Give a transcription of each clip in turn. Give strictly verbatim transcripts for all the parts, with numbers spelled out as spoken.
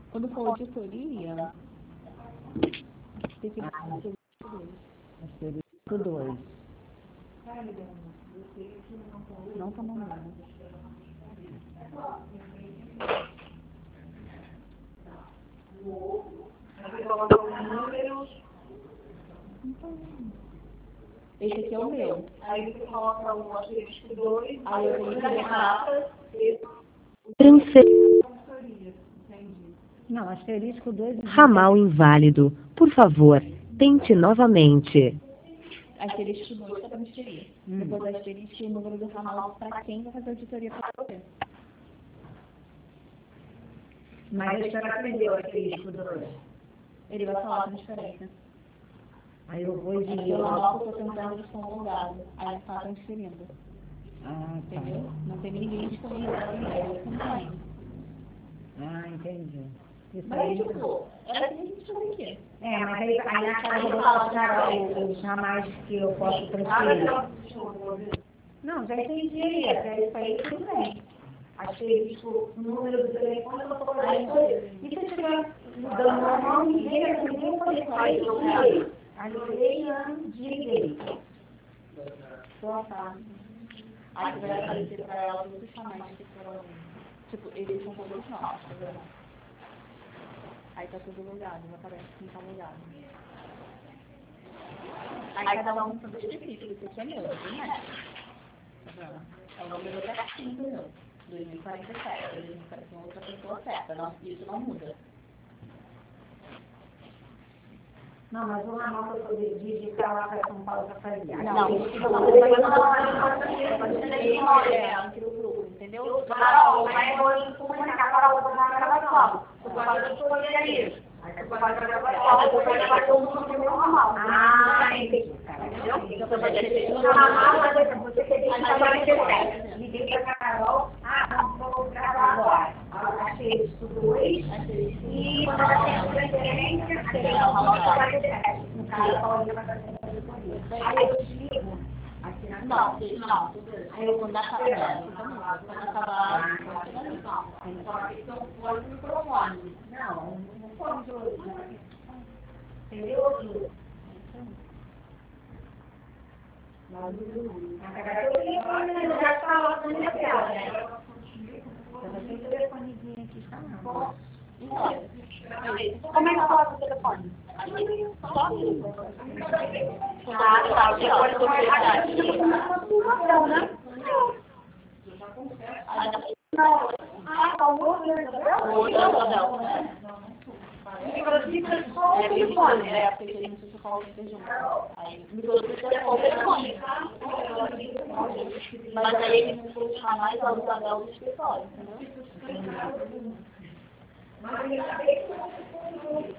Quando for auditoria, tem que ser asterisco dois. Não tá mandando. Aqui coloca os números. Esse aqui é o meu. Aí você coloca o asterisco dois. Aí eu tenho que errar. Não, asterisco dois. Ramal inválido. Por favor, tente novamente. Asterisco dois para transferir. Hum. Depois asterisco e o número do ramal para quem vai fazer auditoria para você. Mas eu já aprendeu o asterisco dois. Ele vai falar a transferência. Aí eu vou dizer. Aqui eu anoto, estou tentando, eles estão logados. Aí está transferindo. Ah, tá. Entendeu? Não tem ninguém disponível para ninguém. Não tem. Ah, entendi. Isso mas, aí, tipo, era assim que a gente fazia aqui. É, mas aí, aí na casa eu vou colocar os ramais que eu posso transferir. Não, já entendi. Até isso aí tudo bem. Asterisco, o número do telefone, eu vou colocar isso aí. E se eu estiver dando normal, ninguém vai poder poder fazer isso aí. Aliguei, desliguei. Boa tarde. Aí você vai aparecer para ela todos os ramais que foram. Tipo, eles são todos nossos, tá vendo? Aí tá tudo logado, não aparece quem tá logado. Aí cada um tem específico, esse aqui é meu, do médico. Tá vendo? É o número certinho do meu. dois mil e quarenta e sete, dois mil e quarenta e um outra pessoa certa, não, isso não muda. Não, mas uma nota para poder digitar lá para São Paulo para fazer. Não, isso não muda. Depois não é entre o grupo, entendeu? Não, mas eu vou comunicar para a outra na gravação. Você pode escolher isso. Aí você pode gravar, você pode gravar todo mundo normal. Ah, entendi. Então você vai ter que você tem que fazer. Liguei para a Carol. Ah, vou gravar agora. Achei isso dois. E quando ela tem a preferência, tem a quarenta e sete. No caso, a Paulina vai fazer a auditoria. Aí eu desligo. Não, não. Aí eu vou dar para ela. Quando acabar. Só que são fora do microfone. Não, não pode de ouvido. Entendeu? Eu já falou na minha tela, né? Eu não tenho telefonezinho aqui, tá não. Como é que eu coloco o telefone? Só aqui. Ah, tá. Você pode colocar aqui. Não, né? Não. Ah, tá. O outro, né? Não, não. Microfibra é só o telefone. É, porque a gente fala o telefone. Aí, microfibra é só o telefone. Mas aí a gente pode chamar mais a tabela do escritório, entendeu? Mas eu sabia que você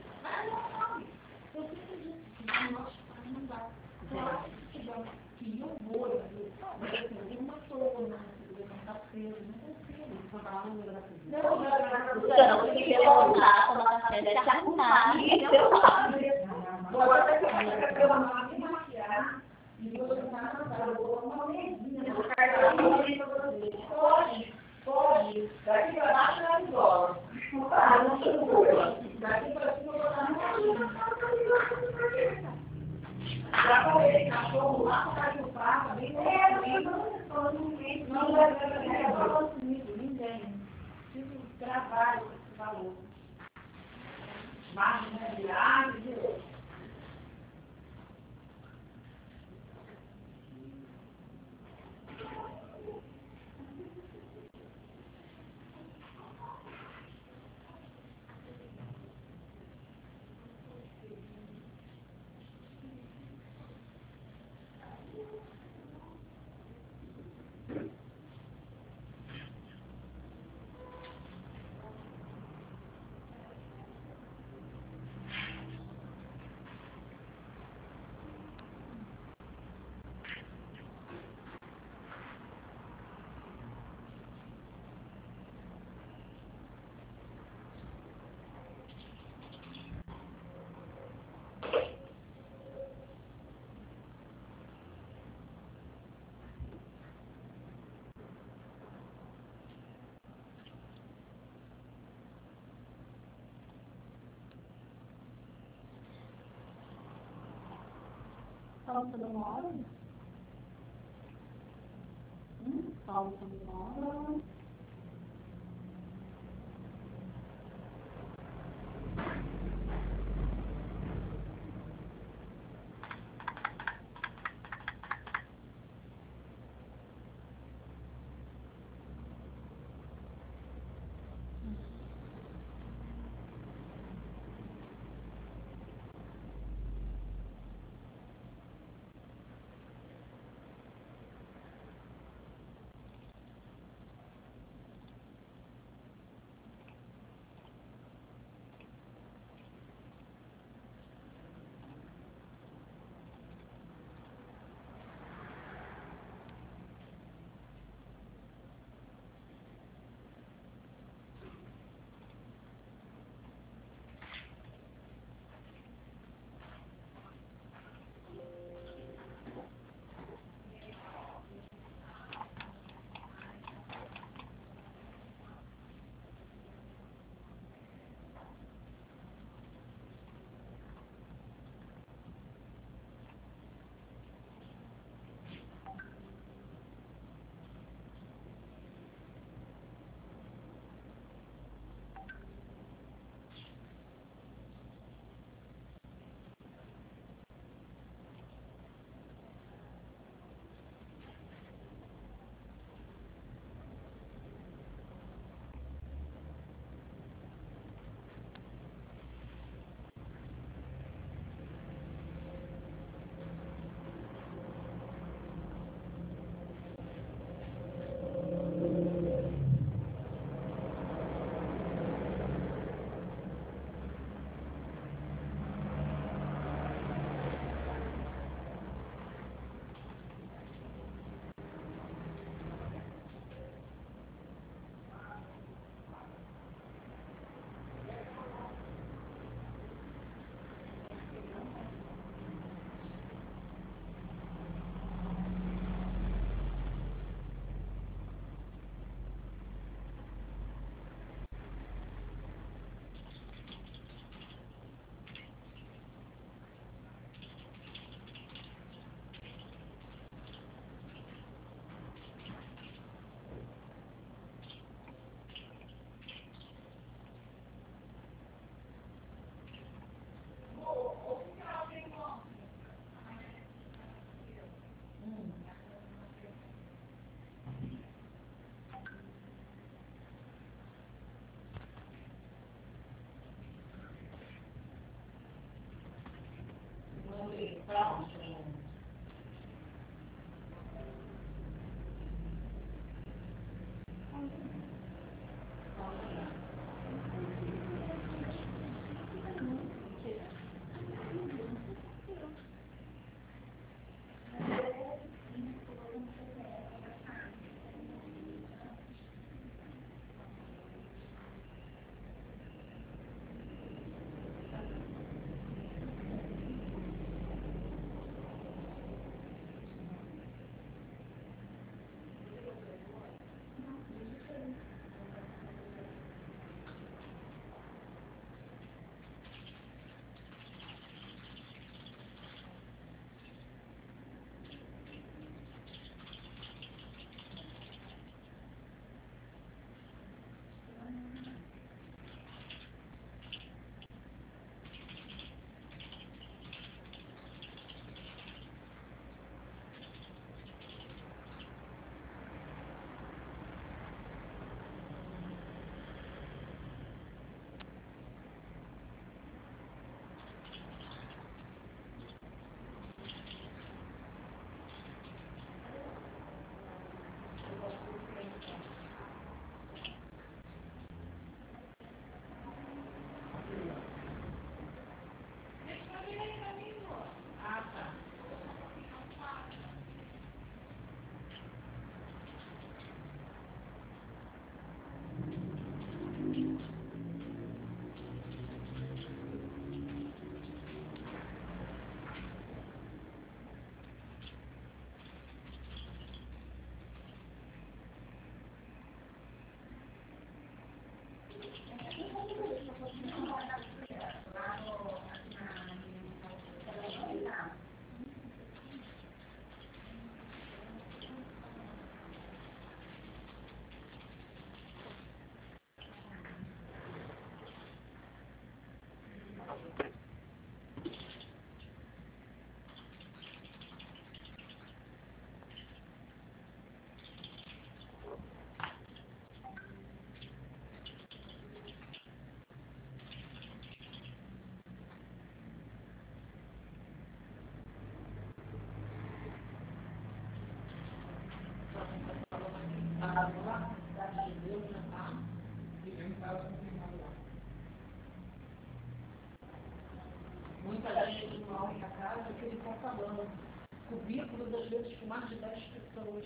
Então, tem que levantar, tomar café, se arrumar e ir pelo lado. agora vai ter que uma maquiar e você vai mandar uma mesinha no cartão. Pode, pode. Daqui para baixo é igual. Daqui para cima eu vou dar uma já falei, cachorro lá, para o papo, bem não vai ter ninguém. Tipo, trabalho, você falou. Máquina de ar, de Paulo demora? Hum? Paulo demora? na minha casa que ele está falando. Cubículos, às vezes, com mais de dez pessoas.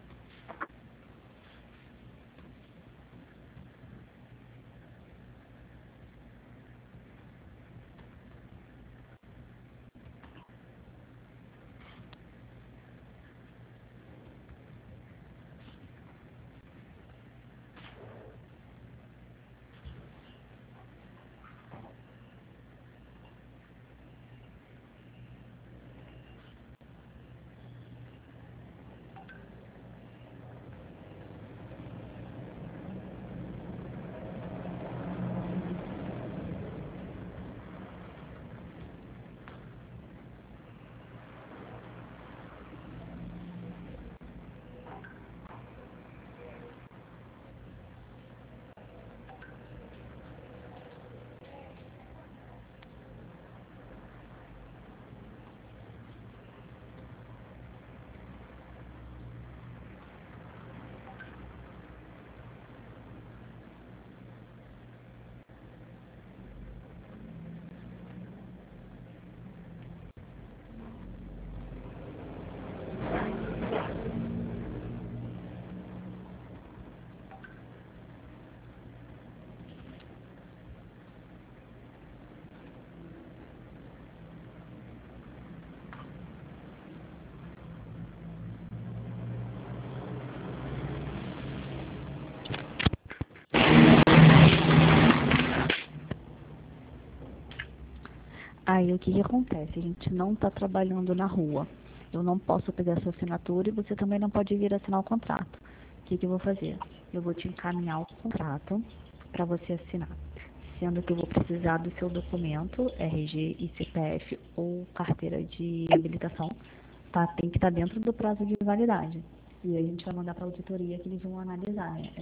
Aí o que que acontece? A gente não está trabalhando na rua. Eu não posso pegar sua assinatura e você também não pode vir assinar o contrato. O que que eu vou fazer? Eu vou te encaminhar o contrato para você assinar. Sendo que eu vou precisar do seu documento, R G e C P F ou carteira de habilitação, tá? Tem que estar dentro do prazo de validade. E aí a gente vai mandar para a auditoria que eles vão analisar, né?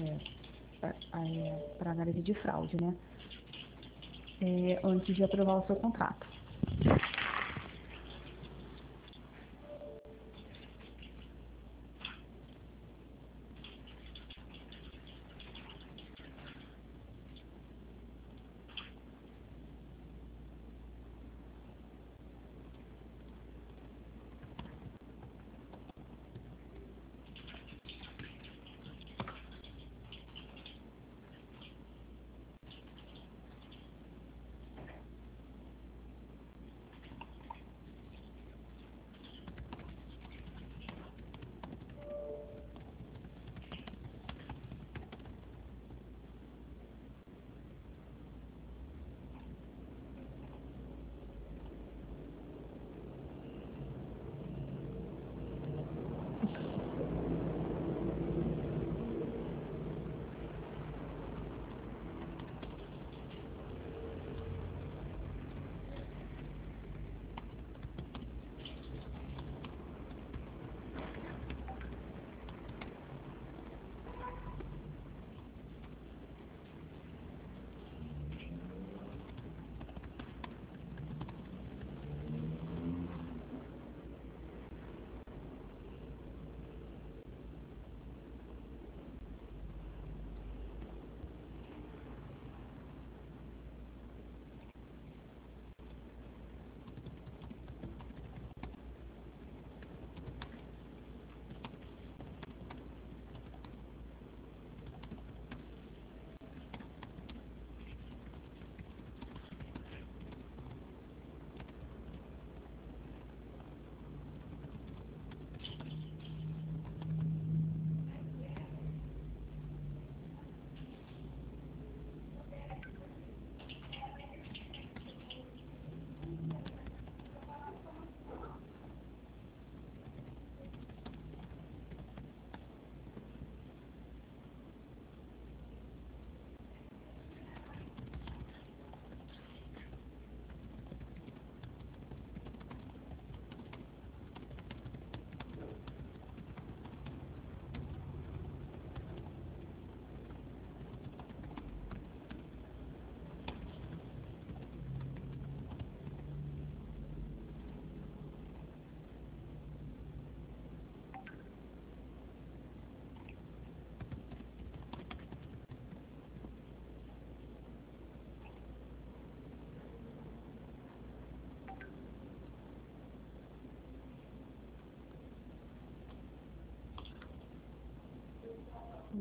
É, é, para análise de fraude, né? É, antes de aprovar o seu contrato.